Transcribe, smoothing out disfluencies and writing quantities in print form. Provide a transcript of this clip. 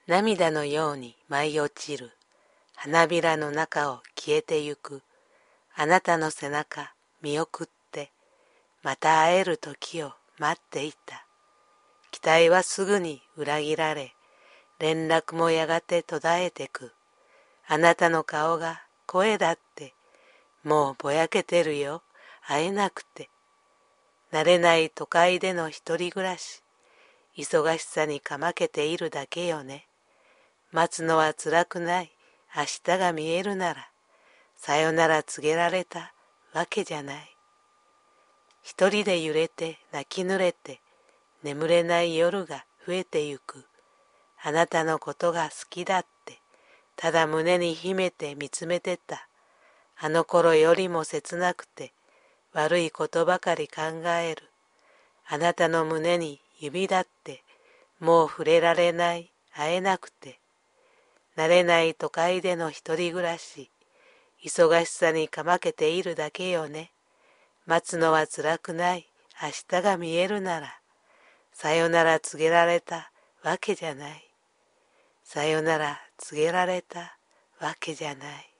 涙のように舞い落ちる花びらの中を消えてゆくあなたの背中見送ってまた会える時を待っていた。期待はすぐに裏切られ、連絡もやがて途絶えてく。あなたの顔が声だって、もうぼやけてるよ、会えなくて。慣れない都会での一人暮らし、忙しさにかまけているだけよね。待つのは辛くない、明日が見えるなら、さよなら告げられたわけじゃない。一人で揺れて泣き濡れて、眠れない夜が増えてゆく。あなたのことが好きだって、ただ胸に秘めて見つめてた。あの頃よりも切なくて、悪いことばかり考える。あなたの胸に指だって、もう触れられない、会えなくて。慣れない都会での一人暮らし、忙しさにかまけているだけよね。待つのは辛くない、明日が見えるなら、さよなら告げられたわけじゃない。さよなら告げられたわけじゃない。